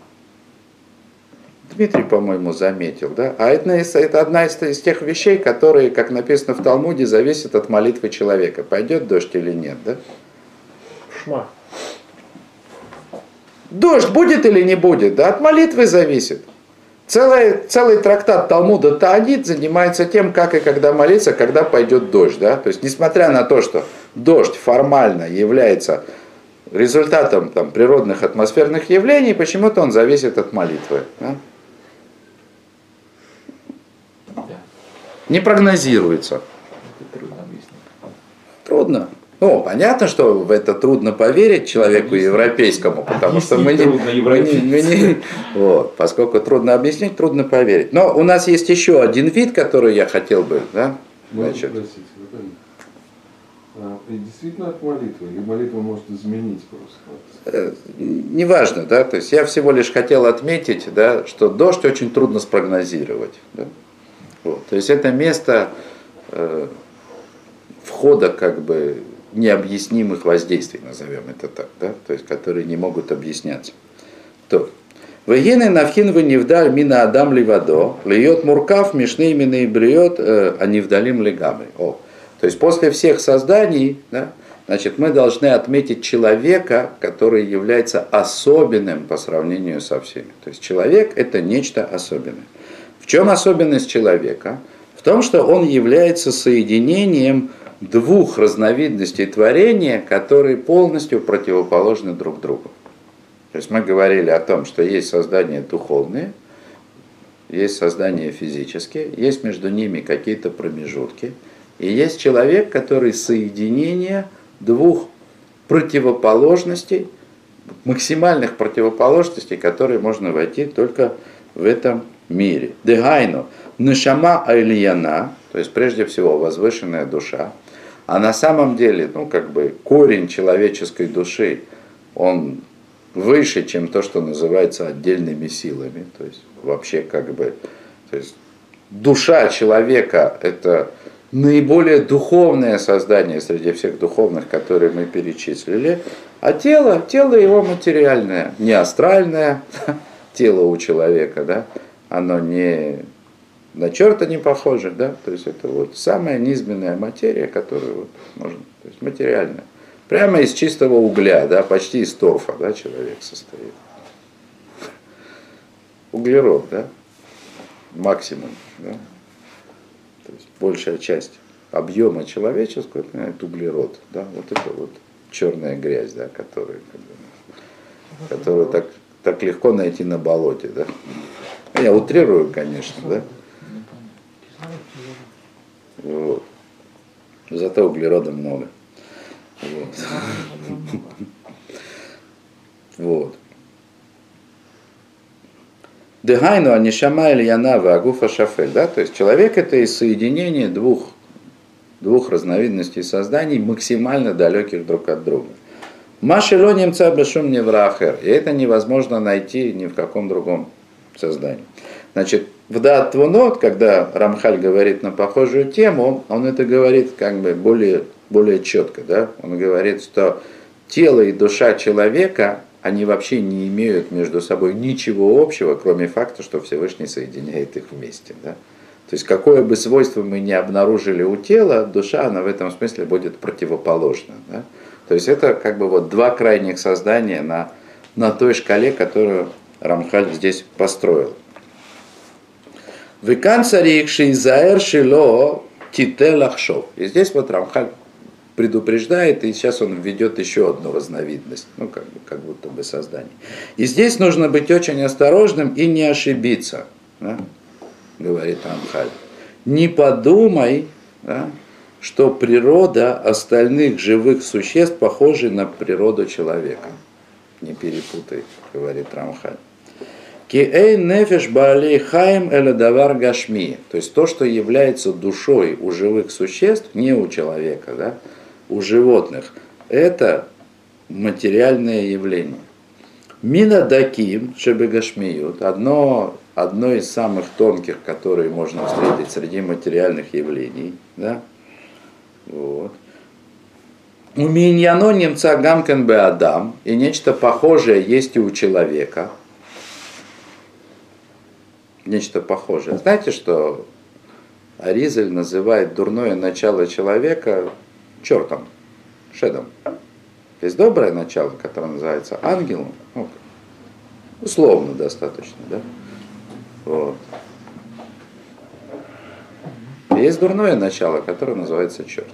Дмитрий, по-моему, заметил, да, а это одна из тех вещей, которые, как написано в Талмуде, зависят от молитвы человека, пойдет дождь или нет, да? Шма. Дождь будет или не будет, да, от молитвы зависит. Целый трактат Талмуда Таанит занимается тем, как и когда молиться, когда пойдет дождь. Да? То есть, несмотря на то, что дождь формально является результатом там, природных атмосферных явлений, почему-то он зависит от молитвы. Да? Не прогнозируется. Это трудно объяснить. Трудно. Ну, понятно, что в это трудно поверить человеку европейскому, потому что мы не вот, поскольку трудно объяснить, трудно поверить. Но у нас есть еще один вид, который я хотел бы, да? Значит, действительно от молитвы, или молитва может изменить просто? Неважно, да, то есть я всего лишь хотел отметить, да, что дождь очень трудно спрогнозировать. Да? Вот, то есть это место входа как бы необъяснимых воздействий, назовем это так, да, то есть которые не могут объясняться. То. Вегены навхин венивдаль мина адам ливадо, льет муркав мишны именно и бриет, а невдалим лигамри. То есть после всех созданий, да, значит, мы должны отметить человека, который является особенным по сравнению со всеми. То есть человек это нечто особенное. В чем особенность человека? В том, что он является соединением двух разновидностей творения, которые полностью противоположны друг другу. То есть мы говорили о том, что есть создания духовные, есть создания физические, есть между ними какие-то промежутки, и есть человек, который соединение двух противоположностей, максимальных противоположностей, которые можно войти только в этом мире. Дегайну, нешама айлияна, то есть прежде всего возвышенная душа, а на самом деле, ну как бы корень человеческой души, он выше, чем то, что называется отдельными силами, то есть вообще как бы, то есть душа человека это наиболее духовное создание среди всех духовных, которые мы перечислили, а тело его материальное, не астральное, тело у человека, да, оно не на черта не похоже, да, то есть это вот самая низменная материя, которую вот можно, то есть материальная, прямо из чистого угля, да, почти из торфа, да, человек состоит. Углерод, да, максимум, да. То есть большая часть объема человеческого это углерод, да, вот это вот черная грязь, да, которую так легко найти на болоте, да. Я утрирую, конечно, да. Вот. Зато углерода много. Вот. Вот. Дегайну анишама ильяна вагуфа шафель, да, то есть человек это и соединение двух разновидностей созданий, максимально далеких друг от друга. Машело немца бешум неврахер, и это невозможно найти ни в каком другом создании. Значит, в Даат Твунот, когда Рамхаль говорит на похожую тему, он это говорит как бы более четко, да, он говорит, что тело и душа человека они вообще не имеют между собой ничего общего, кроме факта, что Всевышний соединяет их вместе. Да? То есть какое бы свойство мы ни обнаружили у тела, душа, она в этом смысле будет противоположна. Да? То есть это как бы вот два крайних создания на той шкале, которую Рамхаль здесь построил. Векан царикши заэр шило тите лахшов. И здесь вот Рамхаль предупреждает, и сейчас он введет еще одну разновидность, ну, как будто бы создание. И здесь нужно быть очень осторожным и не ошибиться, да, говорит Рамхаль. Не подумай, да, что природа остальных живых существ похожа на природу человека. Не перепутай, говорит Рамхаль. Киэй нефеш баалей хаим элядавар гашми. То есть то, что является душой у живых существ, не у человека, да, у животных, это материальное явление. Мина даким шебегашмиют, одно из самых тонких, которые можно встретить среди материальных явлений. Да? Вот. У миньяно немца гамкен бе адам, и нечто похожее есть и у человека. Нечто похожее. Знаете, что Аризаль называет дурное начало человека чертом, шедом. Есть доброе начало, которое называется ангелом, ну, условно достаточно, да? Вот. И есть дурное начало, которое называется чертом.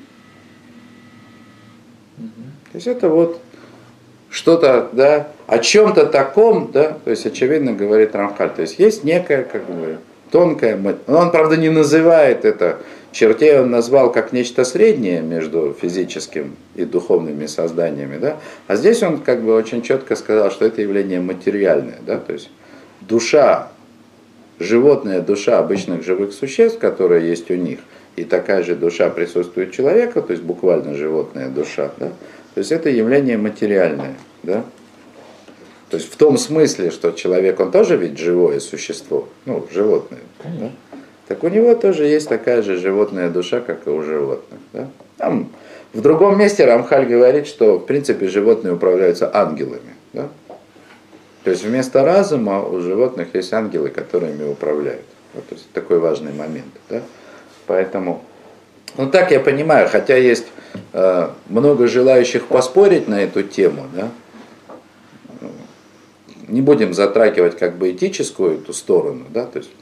То есть это вот что-то, да, о чем-то таком, да, то есть очевидно говорит Рамхаль, то есть некое как бы тонкая, он, правда, не называет это чертей, он назвал как нечто среднее между физическим и духовными созданиями, да? А здесь он как бы очень четко сказал, что это явление материальное, да? То есть душа, животная душа обычных живых существ, которая есть у них, и такая же душа присутствует у человека, то есть буквально животная душа, да? То есть это явление материальное, да? То есть в том смысле, что человек, он тоже ведь живое существо, ну, животное. Да? Так у него тоже есть такая же животная душа, как и у животных. Да? Там, в другом месте Рамхаль говорит, что в принципе животные управляются ангелами. Да? То есть вместо разума у животных есть ангелы, которые ими управляют. Вот, то есть такой важный момент. Да? Поэтому, ну так я понимаю, хотя есть много желающих поспорить на эту тему, да? Не будем затрагивать как бы этическую эту сторону, да, то есть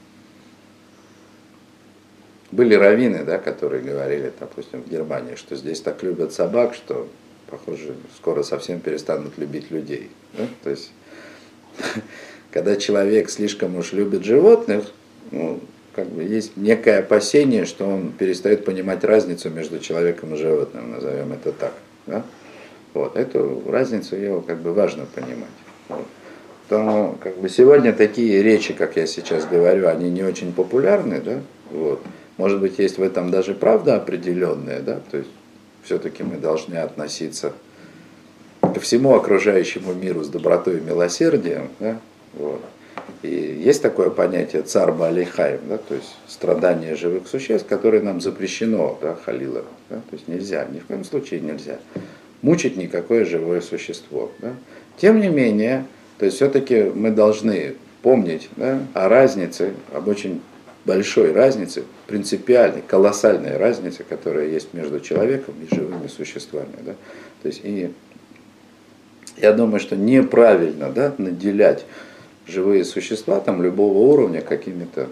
были раввины, да, которые говорили, допустим, в Германии, что здесь так любят собак, что, похоже, скоро совсем перестанут любить людей. Да? То есть, когда человек слишком уж любит животных, ну, как бы есть некое опасение, что он перестает понимать разницу между человеком и животным, назовем это так. Да? Вот, эту разницу его как бы важно понимать. Вот. То как бы сегодня такие речи, как я сейчас говорю, они не очень популярны, да? Вот. Может быть, есть в этом даже правда определенная, да? То есть все-таки мы должны относиться ко всему окружающему миру с добротой и милосердием, да? Вот. И есть такое понятие цар Баалей-Хаим, да? То есть страдания живых существ, которые нам запрещено, да, халила, да? То есть нельзя, ни в коем случае нельзя мучить никакое живое существо. Да? Тем не менее, то есть все-таки мы должны помнить, да, о разнице, об очень большой разнице, принципиальной, колоссальной разнице, которая есть между человеком и живыми существами. Да? То есть и я думаю, что неправильно, да, наделять живые существа там любого уровня какими-то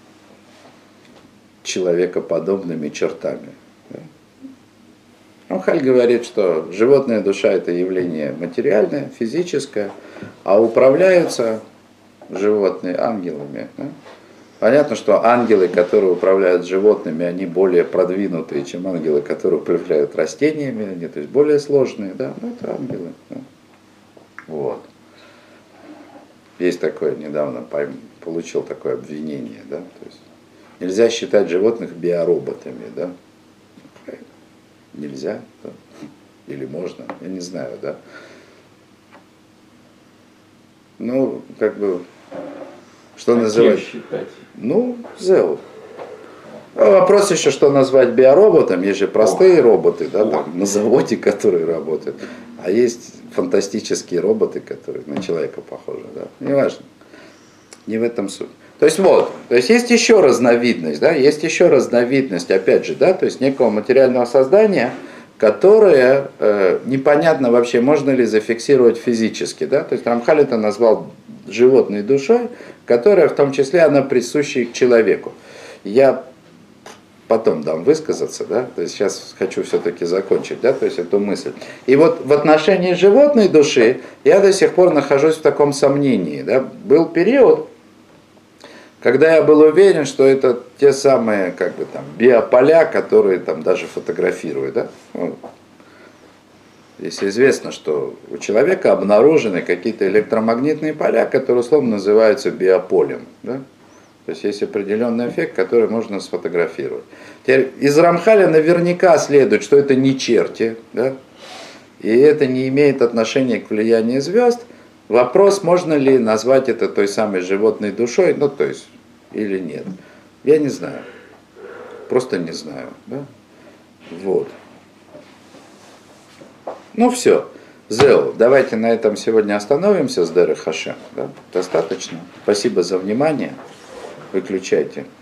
человекоподобными чертами. Да? Рамхаль говорит, что животная душа это явление материальное, физическое, а управляются животные ангелами. Да? Понятно, что ангелы, которые управляют животными, они более продвинутые, чем ангелы, которые управляют растениями, они то есть более сложные, да? Но это ангелы. Да? Вот. Есть такое, недавно получил такое обвинение, да? То есть нельзя считать животных биороботами, да? Нельзя, да? Или можно, я не знаю, да. Ну, как бы, что называть? Считать? Ну, зеу. А вопрос еще, что назвать биороботом, есть же простые роботы, да, там, на заводе, которые работают, а есть фантастические роботы, которые на человека похожи, да, неважно, не в этом суть. То есть вот, то есть есть еще разновидность, да, есть еще разновидность, опять же, да, то есть некого материального создания, которое непонятно вообще, можно ли зафиксировать физически, да, то есть Рамхаль это назвал животной душой, которая в том числе она присуща и к человеку. Я потом дам высказаться, да, то есть сейчас хочу все-таки закончить, да, то есть эту мысль. И вот в отношении животной души я до сих пор нахожусь в таком сомнении, да, был период, когда я был уверен, что это те самые как бы, там, биополя, которые там даже фотографируют. Да? Ну, если известно, что у человека обнаружены какие-то электромагнитные поля, которые условно называются биополем. Да? То есть есть определенный эффект, который можно сфотографировать. Теперь из Рамхаля наверняка следует, что это не черти, да? И это не имеет отношения к влиянию звезд. Вопрос, можно ли назвать это той самой животной душой, ну то есть, или нет. Я не знаю. Просто не знаю. Да? Вот. Ну все. Зеу, давайте на этом сегодня остановимся с Дерech Хашем. Да? Достаточно. Спасибо за внимание. Выключайте.